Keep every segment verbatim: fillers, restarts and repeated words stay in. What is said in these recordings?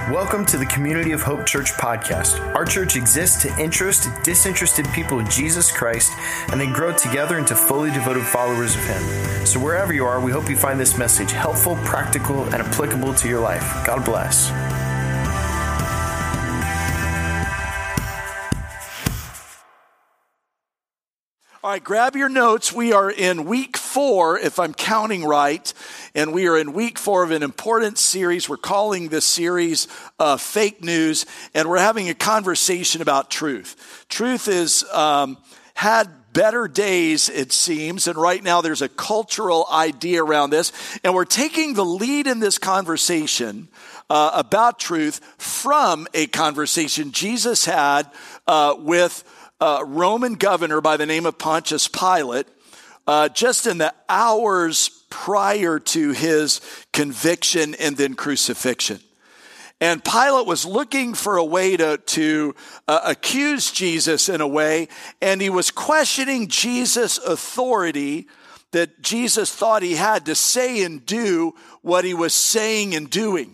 Welcome to the Community of Hope Church podcast. Our church exists to interest disinterested people in Jesus Christ and then grow together into fully devoted followers of Him. So wherever you are, we hope you find this message helpful, practical, and applicable to your life. God bless. All right, grab your notes. We are in week four, if I'm counting right, and we are in week four of an important series. We're calling this series uh, Fake News, and we're having a conversation about truth. Truth is um, had better days, it seems, and right now there's a cultural idea around this, and we're taking the lead in this conversation uh, about truth from a conversation Jesus had uh, with Uh, Roman governor by the name of Pontius Pilate, uh, just in the hours prior to his conviction and then crucifixion. And Pilate was looking for a way to, to uh, accuse Jesus in a way, and he was questioning Jesus' authority that Jesus thought he had to say and do what he was saying and doing.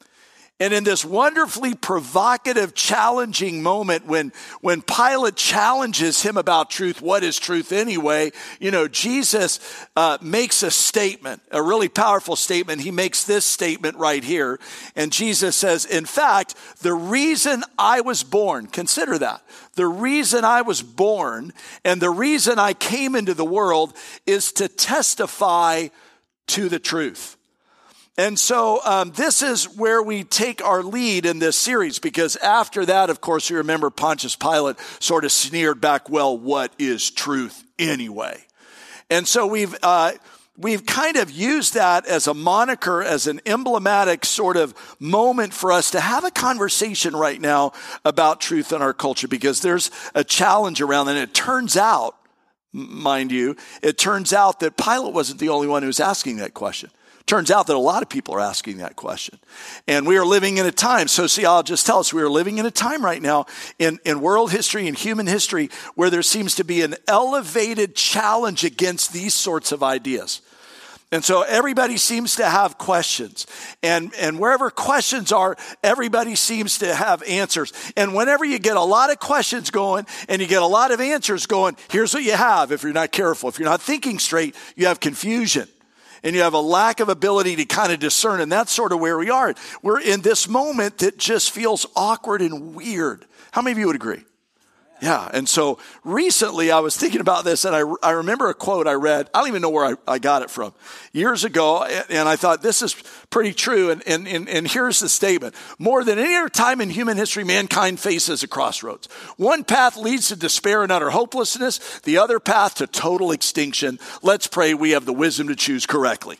And in this wonderfully provocative, challenging moment when, when Pilate challenges him about truth, what is truth anyway? You know, Jesus uh, makes a statement, a really powerful statement. He makes this statement right here. And Jesus says, in fact, the reason I was born, consider that, the reason I was born and the reason I came into the world is to testify to the truth. And so um, this is where we take our lead in this series, because after that, of course, you remember Pontius Pilate sort of sneered back, well, what is truth anyway? And so we've uh, we've kind of used that as a moniker, as an emblematic sort of moment for us to have a conversation right now about truth in our culture, because there's a challenge around it. And it turns out, mind you, it turns out that Pilate wasn't the only one who was asking that question. Turns out that a lot of people are asking that question. And we are living in a time, sociologists tell us we are living in a time right now in, in world history and human history where there seems to be an elevated challenge against these sorts of ideas. And so everybody seems to have questions. And, and wherever questions are, everybody seems to have answers. And whenever you get a lot of questions going and you get a lot of answers going, here's what you have if you're not careful. If you're not thinking straight, you have confusion. And you have a lack of ability to kind of discern. And that's sort of where we are. We're in this moment that just feels awkward and weird. How many of you would agree? Yeah. And so recently I was thinking about this, and I, I remember a quote I read. I don't even know where I, I got it from. Years ago, and I thought this is pretty true. And, and, and, and here's the statement. More than any other time in human history, mankind faces a crossroads. One path leads to despair and utter hopelessness. The other path to total extinction. Let's pray we have the wisdom to choose correctly.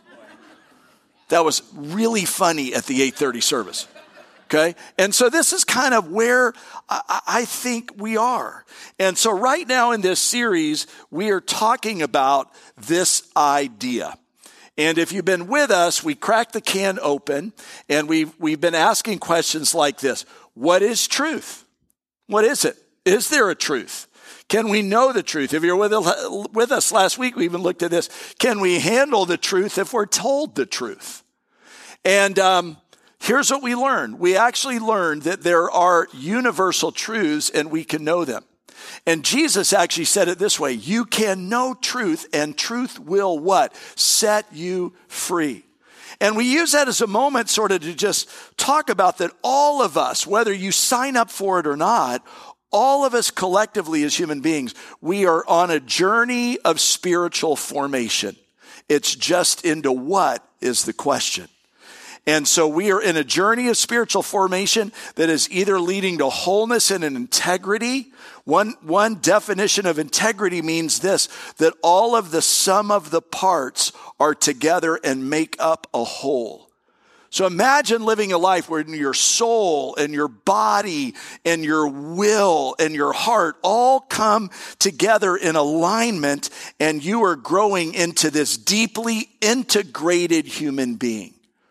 That was really funny at the eight thirty service. Okay. And so this is kind of where I, I think we are. And so right now in this series, we are talking about this idea. And if you've been with us, we cracked the can open and we've, we've been asking questions like this. What is truth? What is it? Is there a truth? Can we know the truth? If you're with, with us last week, we even looked at this. Can we handle the truth if we're told the truth? And, um, here's what we learned. We actually learned that there are universal truths and we can know them. And Jesus actually said it this way. You can know truth and truth will what? Set you free. And we use that as a moment sort of to just talk about that all of us, whether you sign up for it or not, all of us collectively as human beings, we are on a journey of spiritual formation. It's just into what is the question. And so we are in a journey of spiritual formation that is either leading to wholeness and an integrity. One, one definition of integrity means this, that all of the sum of the parts are together and make up a whole. So imagine living a life where your soul and your body and your will and your heart all come together in alignment, and you are growing into this deeply integrated human being.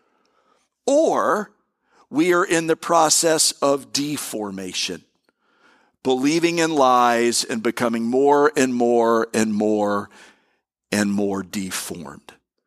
Or we are in the process of deformation, believing in lies and becoming more and more and more and more deformed.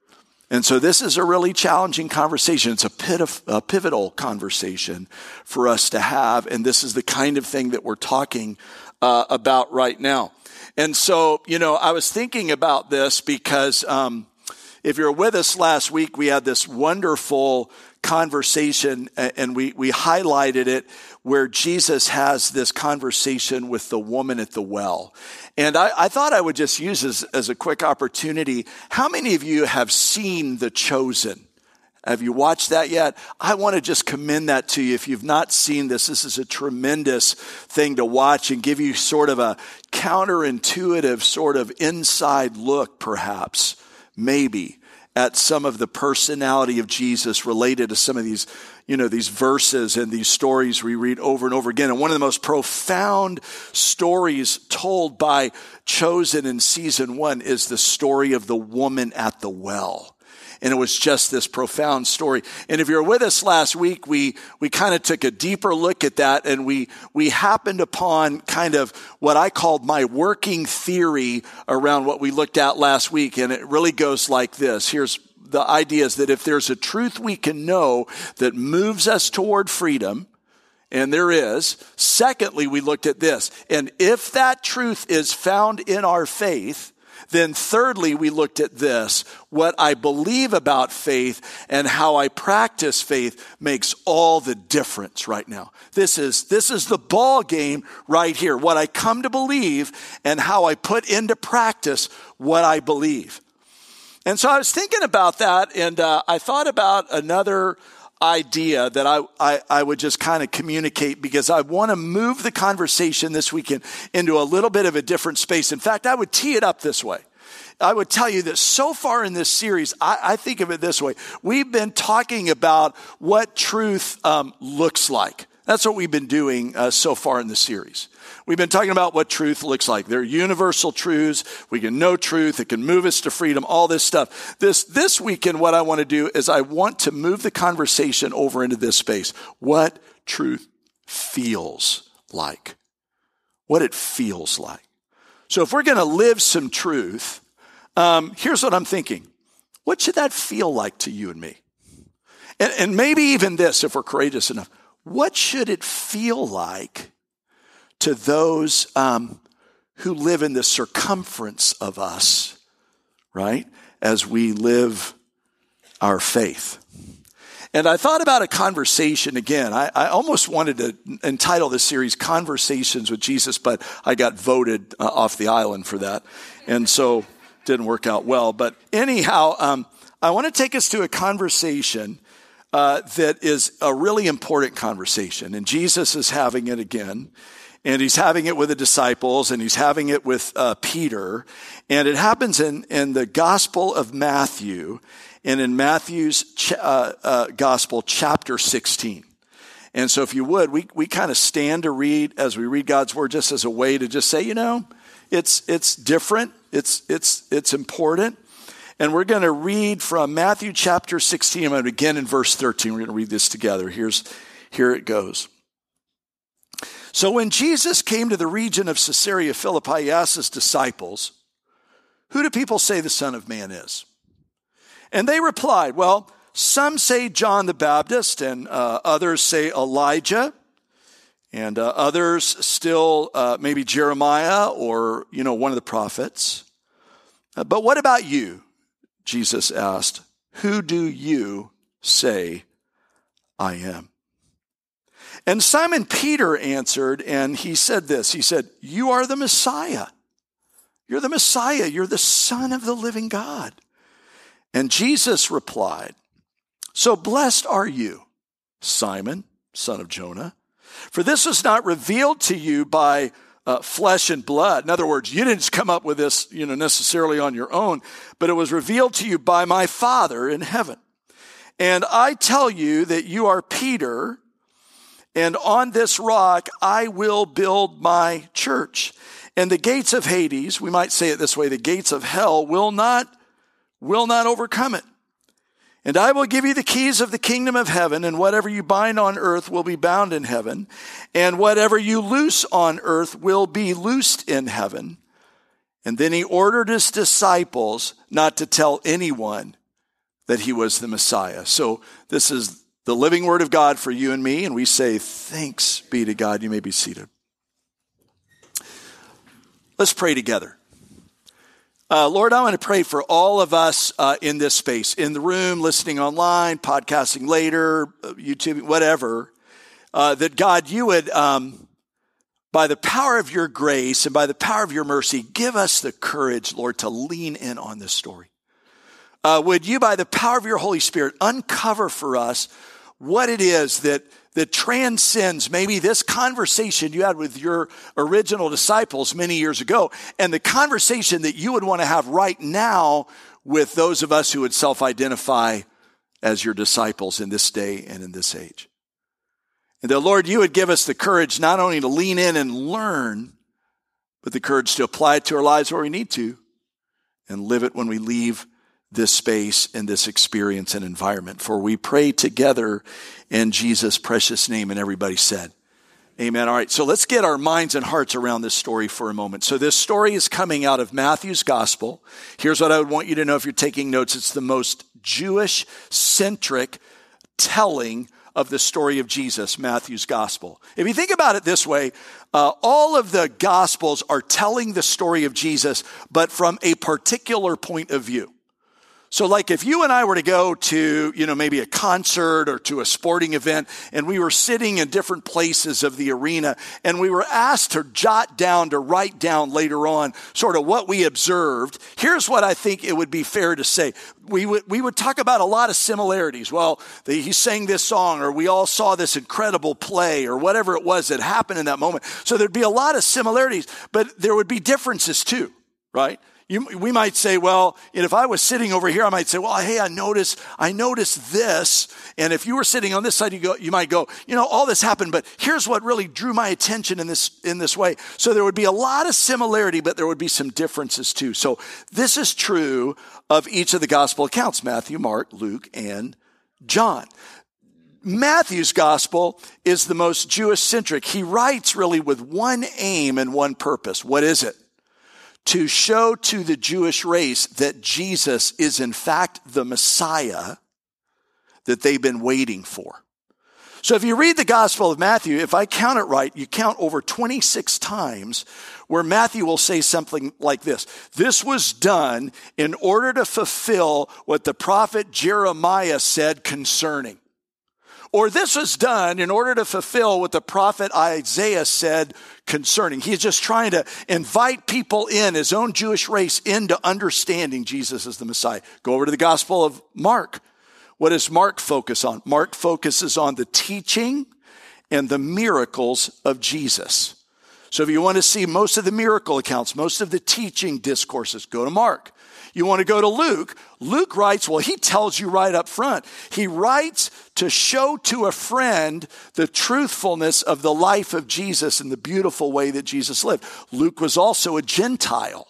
And so this is a really challenging conversation. It's a, pit- a pivotal conversation for us to have. And this is the kind of thing that we're talking uh, about right now. And so, you know, I was thinking about this because um, if you're with us last week, we had this wonderful conversation and we, we highlighted it where Jesus has this conversation with the woman at the well. And I, I thought I would just use this as a quick opportunity. How many of you have seen The Chosen? Have you watched that yet? I want to just commend that to you. If you've not seen this, this is a tremendous thing to watch and give you sort of a counterintuitive sort of inside look, perhaps, maybe, at some of the personality of Jesus related to some of these, you know, these verses and these stories we read over and over again. And one of the most profound stories told by Chosen in season one is the story of the woman at the well. And it was just this profound story. And if you're with us last week, we, we kind of took a deeper look at that and we, we happened upon kind of what I called my working theory around what we looked at last week. And it really goes like this. Here's the idea is that if there's a truth we can know that moves us toward freedom, and there is, secondly, we looked at this. And if that truth is found in our faith, then thirdly, we looked at this. What I believe about faith and how I practice faith makes all the difference right now. This is, this is the ball game right here. What I come to believe and how I put into practice what I believe. And so I was thinking about that and uh, I thought about another idea that I, I, I would just kind of communicate because I want to move the conversation this weekend into a little bit of a different space. In fact, I would tee it up this way. I would tell you that so far in this series, I, I think of it this way. We've been talking about what truth um, looks like. That's what we've been doing uh, so far in the series. We've been talking about what truth looks like. They're universal truths. We can know truth. It can move us to freedom, all this stuff. This, this weekend, what I want to do is I want to move the conversation over into this space. What truth feels like. What it feels like. So if we're going to live some truth, um, here's what I'm thinking. What should that feel like to you and me? And, and maybe even this, if we're courageous enough. What should it feel like to those um, who live in the circumference of us, right, as we live our faith? And I thought about a conversation again. I, I almost wanted to entitle this series Conversations with Jesus, but I got voted uh, off the island for that. And so it didn't work out well. But anyhow, um, I want to take us to a conversation Uh, that is a really important conversation. And Jesus is having it again. And he's having it with the disciples. And he's having it with uh, Peter. And it happens in, in the Gospel of Matthew. And in Matthew's ch- uh, uh, Gospel, chapter sixteen. And so if you would, we, we kind of stand to read as we read God's word just as a way to just say, you know, it's it's different. It's it's it's important. And we're going to read from Matthew chapter sixteen. I'm going to begin in verse thirteen. We're going to read this together. Here's, here it goes. So when Jesus came to the region of Caesarea Philippi, he asked his disciples, "Who do people say the Son of Man is?" And they replied, "Well, some say John the Baptist, and uh, others say Elijah, and uh, others still uh, maybe Jeremiah or, you know, one of the prophets. Uh, but what about you?" Jesus asked, "Who do you say I am?" And Simon Peter answered, and he said this. He said, "You are the Messiah. You're the Messiah. You're the Son of the living God." And Jesus replied, "So blessed are you, Simon, son of Jonah, for this was not revealed to you by Uh, flesh and blood." In other words, you didn't just come up with this, you know, necessarily on your own, but it was revealed to you by my Father in heaven. And I tell you that you are Peter, and on this rock I will build my church. And the gates of Hades, we might say it this way, the gates of hell will not, will not overcome it. And I will give you the keys of the kingdom of heaven, and whatever you bind on earth will be bound in heaven, and whatever you loose on earth will be loosed in heaven. And then he ordered his disciples not to tell anyone that he was the Messiah. So this is the living word of God for you and me, and we say thanks be to God. You may be seated. Let's pray together. Uh, Lord, I want to pray for all of us uh, in this space, in the room, listening online, podcasting later, YouTube, whatever, uh, that God, you would, um, by the power of your grace and by the power of your mercy, give us the courage, Lord, to lean in on this story. Uh, would you, by the power of your Holy Spirit, uncover for us what it is that that transcends maybe this conversation you had with your original disciples many years ago, and the conversation that you would want to have right now with those of us who would self-identify as your disciples in this day and in this age. And that, Lord, you would give us the courage not only to lean in and learn, but the courage to apply it to our lives where we need to and live it when we leave this space and this experience and environment. For we pray together in Jesus' precious name. And everybody said, amen. All right, so let's get our minds and hearts around this story for a moment. So this story is coming out of Matthew's gospel. Here's what I would want you to know if you're taking notes. It's the most Jewish-centric telling of the story of Jesus, Matthew's gospel. If you think about it this way, uh, all of the gospels are telling the story of Jesus, but from a particular point of view. So like if you and I were to go to, you know, maybe a concert or to a sporting event, and we were sitting in different places of the arena, and we were asked to jot down, to write down later on sort of what we observed, here's what I think it would be fair to say. We would, we would talk about a lot of similarities. Well, the, he sang this song, or we all saw this incredible play, or whatever it was that happened in that moment. So there'd be a lot of similarities, but there would be differences too, right? You, we might say, well, and if I was sitting over here, I might say, well, hey, I noticed, I noticed this. And if you were sitting on this side, you go, you might go, you know, all this happened, but here's what really drew my attention in this, in this way. So there would be a lot of similarity, but there would be some differences too. So this is true of each of the gospel accounts, Matthew, Mark, Luke, and John. Matthew's gospel is the most Jewish-centric. He writes really with one aim and one purpose. What is it? To show to the Jewish race that Jesus is in fact the Messiah that they've been waiting for. So if you read the Gospel of Matthew, if I count it right, you count over twenty-six times where Matthew will say something like this. This was done in order to fulfill what the prophet Jeremiah said concerning. Or this was done in order to fulfill what the prophet Isaiah said concerning. He's just trying to invite people in, his own Jewish race, into understanding Jesus as the Messiah. Go over to the Gospel of Mark. What does Mark focus on? Mark focuses on the teaching and the miracles of Jesus. So if you want to see most of the miracle accounts, most of the teaching discourses, go to Mark. You want to go to Luke. Luke writes, well, he tells you right up front. He writes to show to a friend the truthfulness of the life of Jesus and the beautiful way that Jesus lived. Luke was also a Gentile.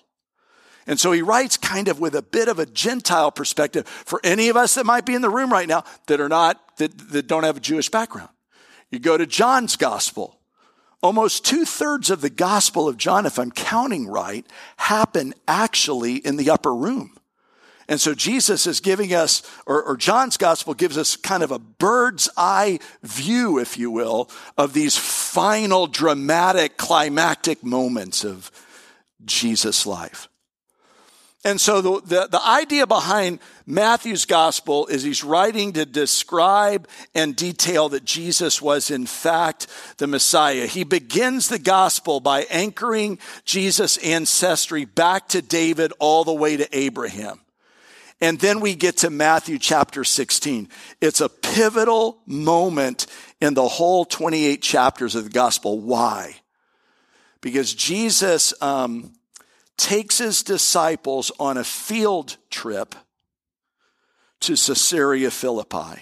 And so he writes kind of with a bit of a Gentile perspective for any of us that might be in the room right now that are not, that, that don't have a Jewish background. You go to John's gospel. Almost two-thirds of the Gospel of John, if I'm counting right, happen actually in the upper room. And so Jesus is giving us, or, or John's Gospel gives us kind of a bird's eye view, if you will, of these final dramatic, climactic moments of Jesus' life. And so the, the, the idea behind Matthew's gospel is he's writing to describe and detail that Jesus was in fact the Messiah. He begins the gospel by anchoring Jesus' ancestry back to David all the way to Abraham. And then we get to Matthew chapter sixteen. It's a pivotal moment in the whole twenty-eight chapters of the gospel. Why? Because Jesus um, takes his disciples on a field trip to Caesarea Philippi.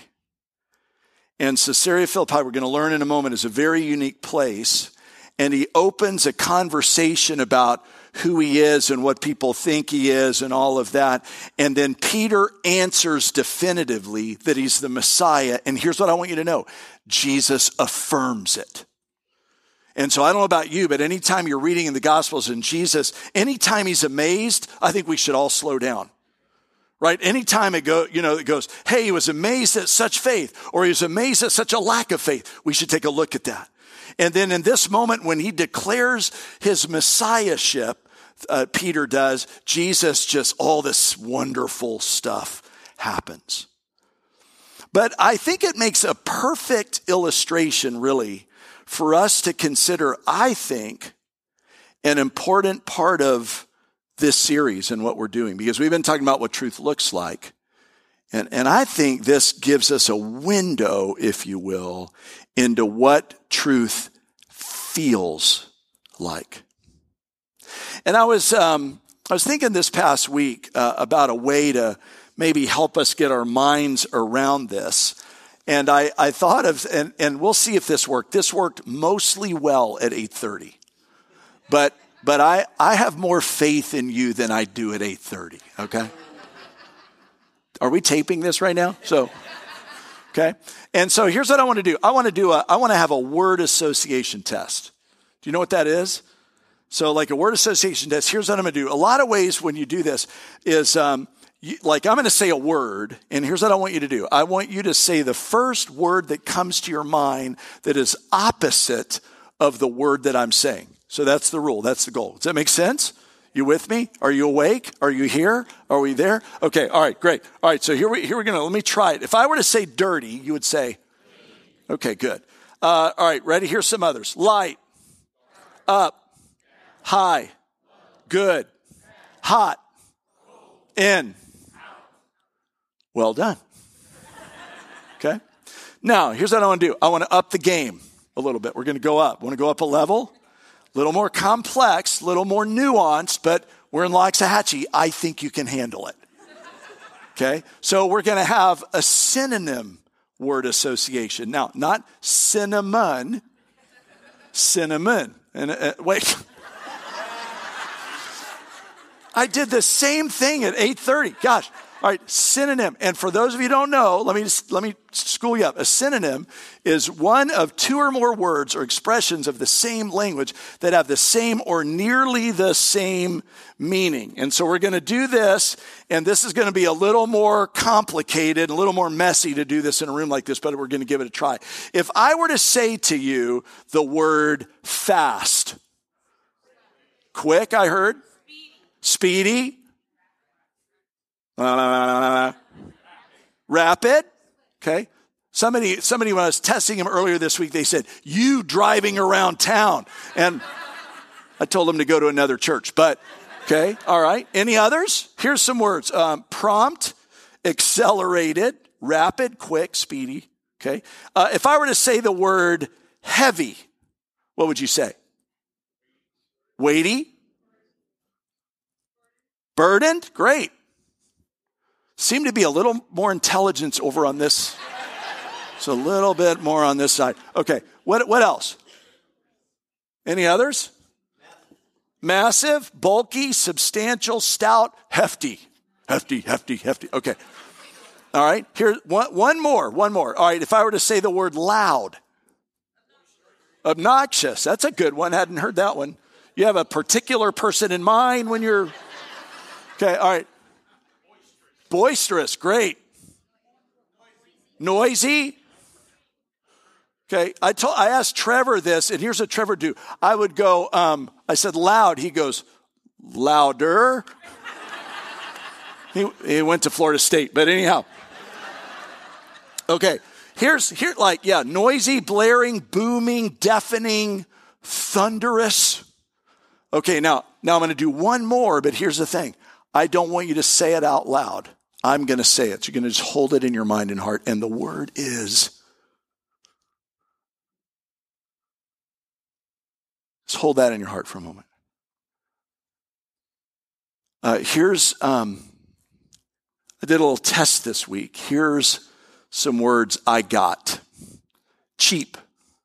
And Caesarea Philippi, we're going to learn in a moment, is a very unique place. And he opens a conversation about who he is and what people think he is and all of that. And then Peter answers definitively that he's the Messiah. And here's what I want you to know. Jesus affirms it. And so I don't know about you, but anytime you're reading in the Gospels and Jesus, anytime he's amazed, I think we should all slow down. right? Anytime it go, you know, it goes, hey, he was amazed at such faith, or he was amazed at such a lack of faith. We should take a look at that. And then in this moment, when he declares his messiahship, uh, Peter does, Jesus, just all this wonderful stuff happens. But I think it makes a perfect illustration, really, for us to consider, I think, an important part of this series and what we're doing, because we've been talking about what truth looks like. And, and I think this gives us a window, if you will, into what truth feels like. And I was, um, I was thinking this past week uh, about a way to maybe help us get our minds around this. And I, I thought of, and, and we'll see if this worked. This worked mostly well at eight thirty. But but I, I have more faith in you than I do at eight thirty, okay? Are we taping this right now? So, okay. And so here's what I want to do. I want to do a, I want to have a word association test. Do you know what that is? So like a word association test, here's what I'm going to do. A lot of ways when you do this is, um, you, like I'm going to say a word, and here's what I want you to do. I want you to say the first word that comes to your mind that is opposite of the word that I'm saying. So that's the rule. That's the goal. Does that make sense? You with me? Are you awake? Are you here? Are we there? Okay. All right. Great. All right. So here we here we're gonna let me try it. If I were to say dirty, you would say, okay, good. Uh, all right. Ready? Here's some others. Light, up, high, good, hot, in. Well done. Okay. Now here's what I want to do. I want to up the game a little bit. We're going to go up. Want to go up a level? A little more complex, a little more nuanced, but we're in Loxahatchee. I think you can handle it. Okay? So we're going to have a synonym word association. Now, not cinnamon, cinnamon. And uh, wait. I did the same thing at eight thirty. Gosh. All right, synonym. And for those of you who don't know, let me just, let me school you up. A synonym is one of two or more words or expressions of the same language that have the same or nearly the same meaning. And so we're going to do this, and this is going to be a little more complicated, a little more messy to do this in a room like this, but we're going to give it a try. If I were to say to you the word fast, quick, I heard, speedy, Uh, rapid, okay? Somebody, somebody when I was testing him earlier this week, they said, you driving around town. And I told them to go to another church, but okay, all right. Any others? Here's some words. Um, prompt, accelerated, rapid, quick, speedy, okay? Uh, if I were to say the word heavy, what would you say? Weighty? Burdened? Great. Seem to be a little more intelligence over on this. It's a little bit more on this side. Okay, what what else? Any others? Massive, bulky, substantial, stout, hefty. Hefty, hefty, hefty. Okay. All right, here, one, one more, one more. All right, if I were to say the word loud. Obnoxious, that's a good one. Hadn't heard that one. You have a particular person in mind when you're, okay, all right. Boisterous, great. Noisy. Okay, I told, I asked Trevor this, and here's what Trevor do. I would go, um, I said loud. He goes, louder. he, he went to Florida State, but anyhow. Okay, here's, here, like, yeah, noisy, blaring, booming, deafening, thunderous. Okay, now, now I'm going to do one more, but here's the thing. I don't want you to say it out loud. I'm going to say it. So you're going to just hold it in your mind and heart. And the word is, just hold that in your heart for a moment. Uh, here's, um, I did a little test this week. Here's some words I got. Cheap,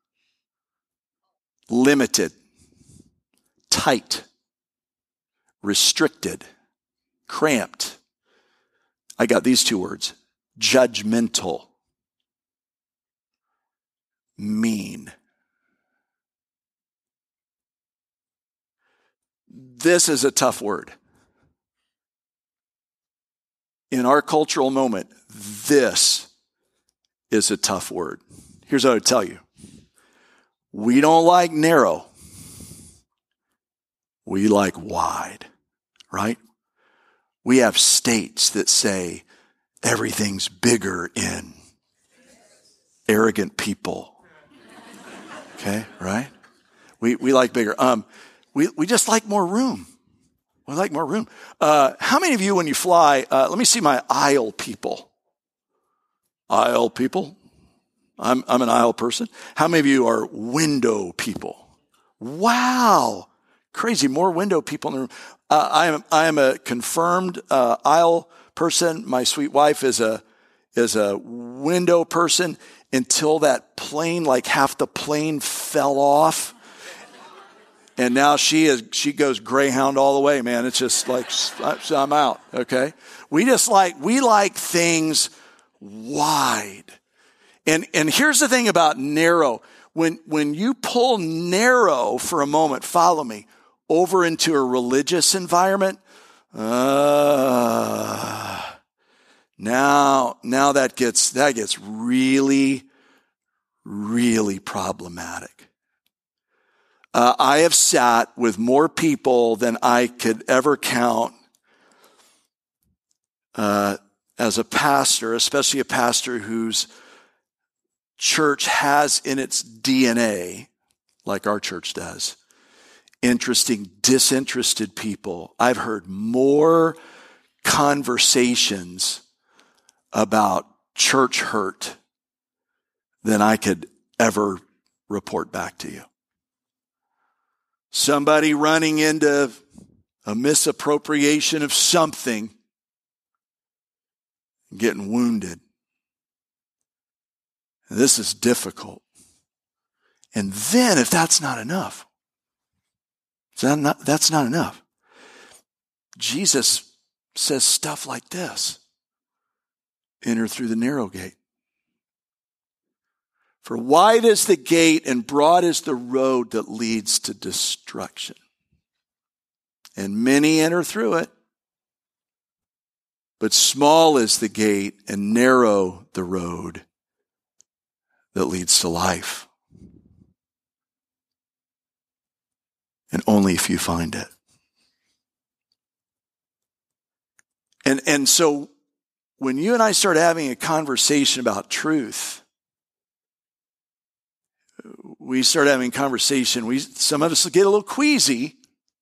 limited, tight, restricted, cramped. I got these two words, judgmental, mean. This is a tough word. in our cultural moment, this is a tough word. Here's what I would tell you. We don't like narrow. We like wide, right? We have states that say everything's bigger in arrogant people. Okay, right? We we like bigger. Um, we we just like more room. We like more room. Uh, how many of you, when you fly, uh, let me see my aisle people. Aisle people? I'm I'm an aisle person. How many of you are window people? Wow. Crazy, more window people in the room. Uh, I am I am a confirmed uh, aisle person. My sweet wife is a is a window person until that plane, like half the plane fell off, and now she is she goes Greyhound all the way. Man, it's just like I'm out. Okay, we just like we like things wide, and and here's the thing about narrow. When when you pull narrow for a moment, follow me. Over into a religious environment, uh, now, now that gets, that gets really, really problematic. Uh, I have sat with more people than I could ever count uh, as a pastor, especially a pastor whose church has in its D N A, like our church does, interesting, disinterested people. I've heard more conversations about church hurt than I could ever report back to you. Somebody running into a misappropriation of something, getting wounded. This is difficult. And then, if that's not enough, That not, that's not enough. Jesus says stuff like this. Enter through the narrow gate. For wide is the gate and broad is the road that leads to destruction. And many enter through it. But small is the gate and narrow the road that leads to life. And only if you find it. And, and so when you and I start having a conversation about truth, we start having a conversation, we, some of us get a little queasy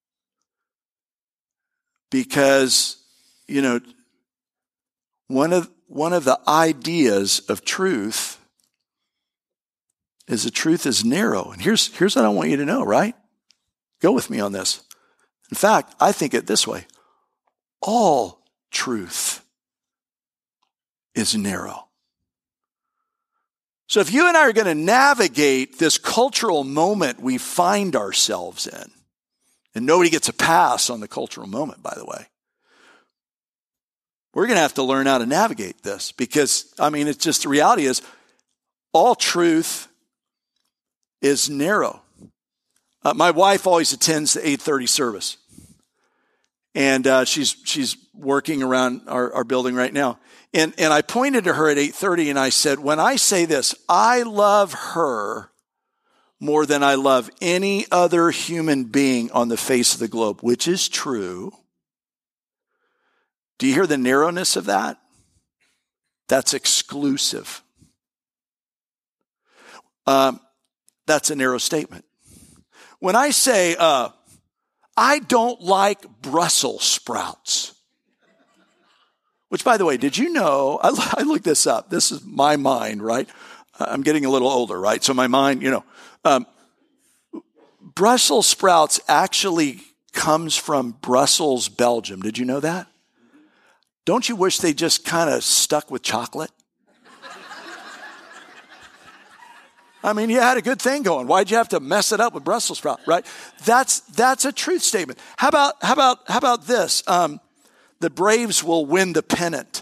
because, you know, one of, one of the ideas of truth is the truth is narrow. And here's, here's what I want you to know, right? Go with me on this. In fact, I think it this way. All truth is narrow. So if you and I are going to navigate this cultural moment we find ourselves in, and nobody gets a pass on the cultural moment, by the way, we're going to have to learn how to navigate this because, I mean, it's just the reality is all truth is narrow. Uh, my wife always attends the eight thirty service. And uh, she's she's working around our, our building right now. And, and I pointed to her at eight thirty and I said, when I say this, I love her more than I love any other human being on the face of the globe, which is true. Do you hear the narrowness of that? That's exclusive. Um, that's a narrow statement. When I say, uh, I don't like Brussels sprouts, which, by the way, did you know, I, I looked this up. This is my mind, right? I'm getting a little older, right? So my mind, you know, um, Brussels sprouts actually comes from Brussels, Belgium. Did you know that? Don't you wish they just kind of stuck with chocolate? I mean, you had a good thing going. Why'd you have to mess it up with Brussels sprout, right? That's that's a truth statement. How about how about how about this? Um, the Braves will win the pennant.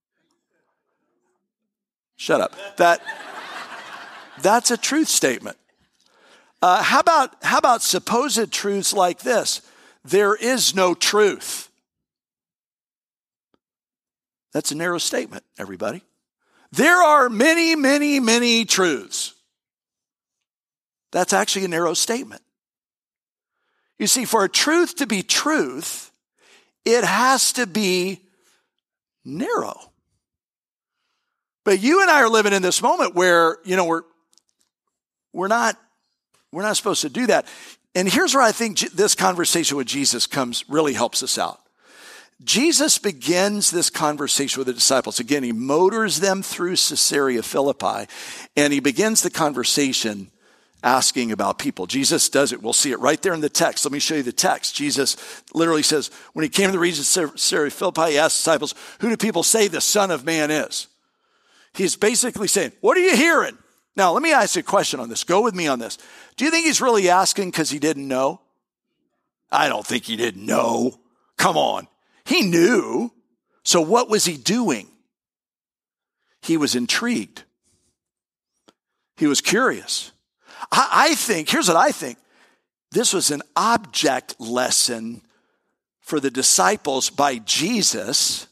Shut up. That that's a truth statement. Uh, how about how about supposed truths like this? There is no truth. That's a narrow statement, everybody. There are many, many, many truths. That's actually a narrow statement. You see, for a truth to be truth, it has to be narrow. But you and I are living in this moment where, you know, we're we're not we're not supposed to do that. And here's where I think this conversation with Jesus comes really helps us out. Jesus begins this conversation with the disciples. Again, he motors them through Caesarea Philippi, and he begins the conversation asking about people. Jesus does it. We'll see it right there in the text. Let me show you the text. Jesus literally says, when he came to the region of Caesarea Philippi, he asked the disciples, who do people say the Son of Man is? He's basically saying, what are you hearing? Now, let me ask you a question on this. Go with me on this. Do you think he's really asking because he didn't know? I don't think he didn't know. Come on. He knew. So what was he doing? He was intrigued. He was curious. I, I think, here's what I think. This was an object lesson for the disciples by Jesus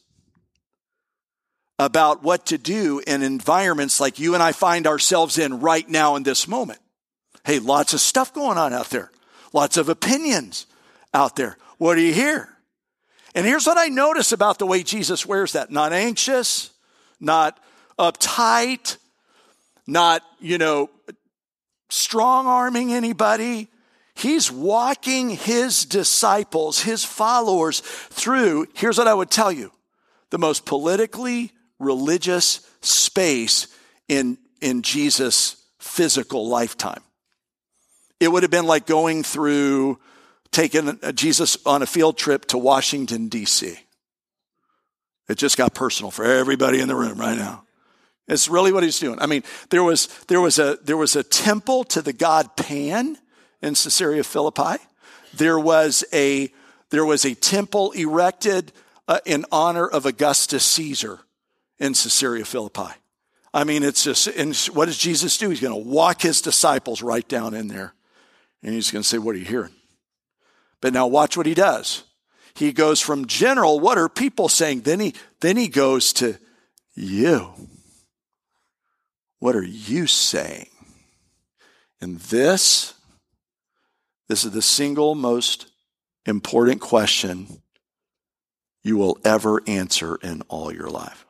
about what to do in environments like you and I find ourselves in right now in this moment. Hey, lots of stuff going on out there. Lots of opinions out there. What do you hear? And here's what I notice about the way Jesus wears that. Not anxious, not uptight, not, you know, strong-arming anybody. He's walking his disciples, his followers through, here's what I would tell you, the most politically religious space in, in Jesus' physical lifetime. It would have been like going through, taking Jesus on a field trip to Washington, D C It just got personal for everybody in the room right now. It's really what he's doing. I mean, there was, there was a, there was a temple to the god Pan in Caesarea Philippi. There was a, there was a temple erected uh, in honor of Augustus Caesar in Caesarea Philippi. I mean, it's just, and what does Jesus do? He's going to walk his disciples right down in there. And he's going to say, what are you hearing? But now watch what he does. He goes from general, what are people saying? Then he, then he goes to you. What are you saying? And this, this is the single most important question you will ever answer in all your life.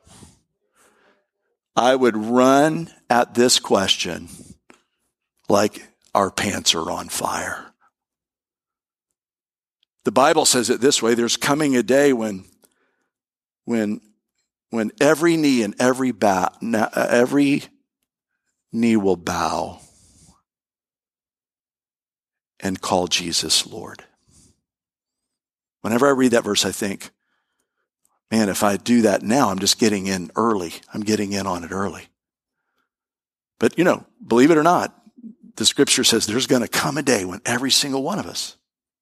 I would run at this question like our pants are on fire. The Bible says it this way, there's coming a day when, when, when every knee and every bow, every knee will bow and call Jesus Lord. Whenever I read that verse, I think, man, if I do that now, I'm just getting in early. I'm getting in on it early. But, you know, believe it or not, the scripture says there's going to come a day when every single one of us,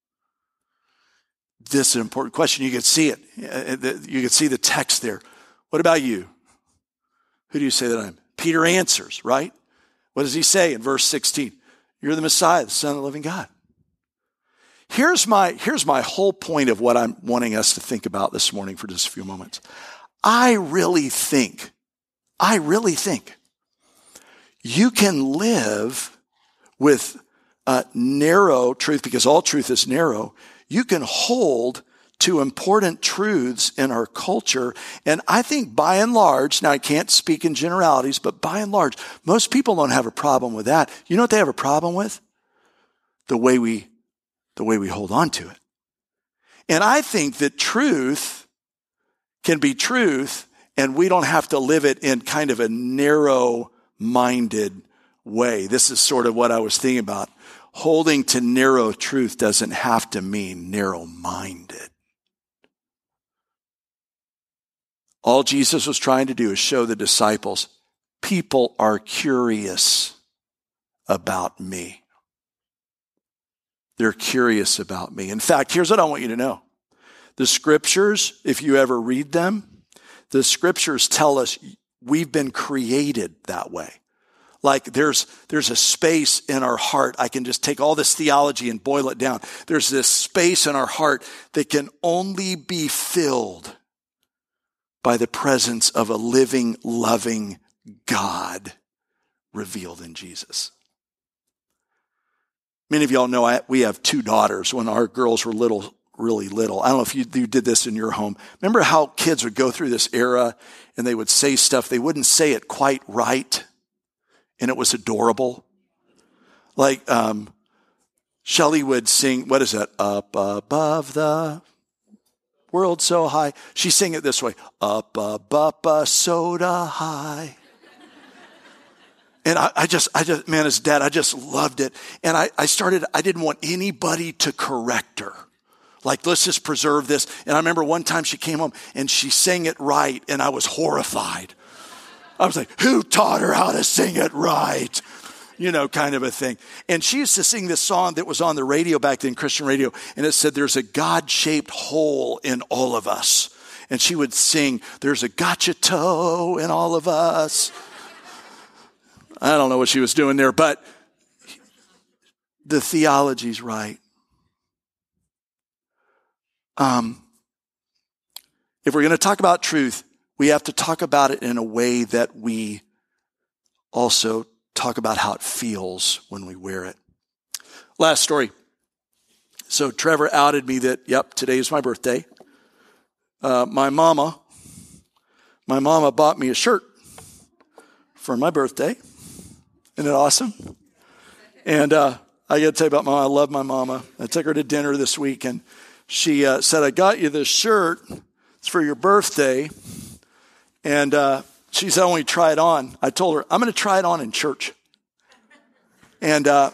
this is an important question. You can see it. You can see the text there. What about you? Who do you say that I am? Peter answers, right? What does he say in verse sixteen? You're the Messiah, the Son of the living God. Here's my, here's my whole point of what I'm wanting us to think about this morning for just a few moments. I really think, I really think you can live with a narrow truth, because all truth is narrow. You can hold to important truths in our culture. And I think by and large, now I can't speak in generalities, but by and large, most people don't have a problem with that. You know what they have a problem with? The way we, the way we hold on to it. And I think that truth can be truth, and we don't have to live it in kind of a narrow-minded way. This is sort of what I was thinking about. Holding to narrow truth doesn't have to mean narrow-minded. All Jesus was trying to do is show the disciples, people are curious about me. They're curious about me. In fact, here's what I want you to know. The scriptures, if you ever read them, the scriptures tell us we've been created that way. Like there's, there's a space in our heart. I can just take all this theology and boil it down. There's this space in our heart that can only be filled by the presence of a living, loving God revealed in Jesus. Many of y'all know I, we have two daughters. When our girls were little, really little, I don't know if you, you did this in your home. Remember how kids would go through this era and they would say stuff, they wouldn't say it quite right, and it was adorable? Like um, Shelley would sing, what is that? Up above the world so high. She sang it this way. Up, up, up, uh, soda high. And I, I just, I just, man, as dad, I just loved it. And I, I started, I didn't want anybody to correct her. Like, let's just preserve this. And I remember one time she came home and she sang it right. And I was horrified. I was like, who taught her how to sing it right? You know, kind of a thing. And she used to sing this song that was on the radio back then, Christian radio, and it said, there's a God-shaped hole in all of us. And she would sing, there's a gotcha toe in all of us. I don't know what she was doing there, but the theology's right. Um, if we're going to talk about truth, we have to talk about it in a way that we also talk about how it feels when we wear it. Last story. So Trevor outed me that, yep, today is my birthday. Uh, my mama, my mama bought me a shirt for my birthday. Isn't it awesome? And uh, I got to tell you about mama. I love my mama. I took her to dinner this week, and she uh, said, I got you this shirt. It's for your birthday. And uh, she said, I want you to try it on. I told her, I'm going to try it on in church. And uh,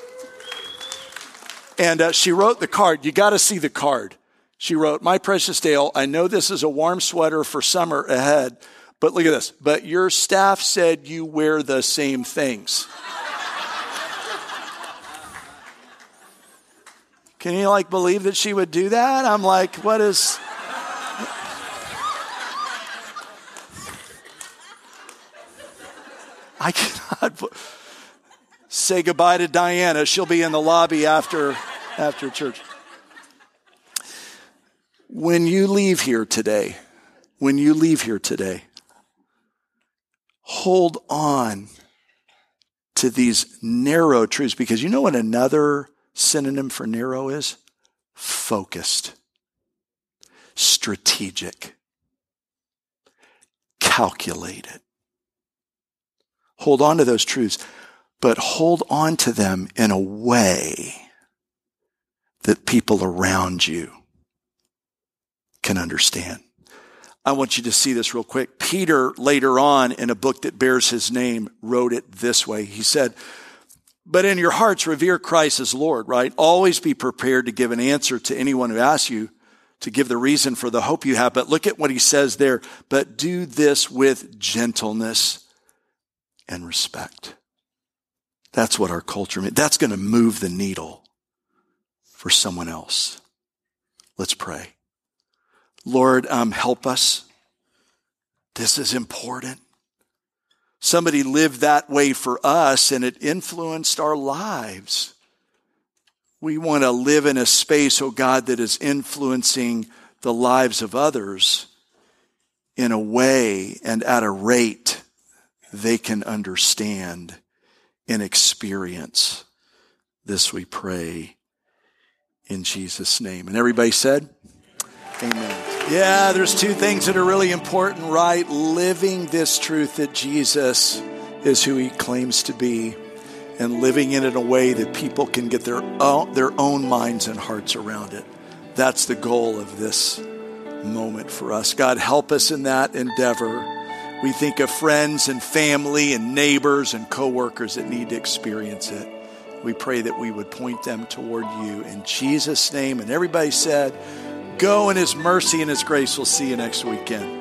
and uh, she wrote the card. You got to see the card. She wrote, my precious Dale, I know this is a warm sweater for summer ahead, but look at this. But your staff said you wear the same things. Can you like believe that she would do that? I'm like, what is... I cannot say goodbye to Diana. She'll be in the lobby after, after church. When you leave here today, when you leave here today, hold on to these narrow truths, because you know what another synonym for narrow is? Focused, strategic, calculated. Hold on to those truths, but hold on to them in a way that people around you can understand. I want you to see this real quick. Peter, later on in a book that bears his name, wrote it this way. He said, but in your hearts, revere Christ as Lord, right? Always be prepared to give an answer to anyone who asks you to give the reason for the hope you have. But look at what he says there. But do this with gentleness and respect. That's what our culture means. That's going to move the needle for someone else. Let's pray. Lord, um, help us. This is important. Somebody lived that way for us, and it influenced our lives. We want to live in a space, oh God, that is influencing the lives of others in a way and at a rate they can understand and experience. This we pray in Jesus' name. And everybody said, amen. Yeah, there's two things that are really important, right? Living this truth that Jesus is who he claims to be, and living it in a way that people can get their own, their own minds and hearts around it. That's the goal of this moment for us. God, help us in that endeavor. We think of friends and family and neighbors and coworkers that need to experience it. We pray that we would point them toward you in Jesus' name. And everybody said, go in his mercy and his grace. We'll see you next weekend.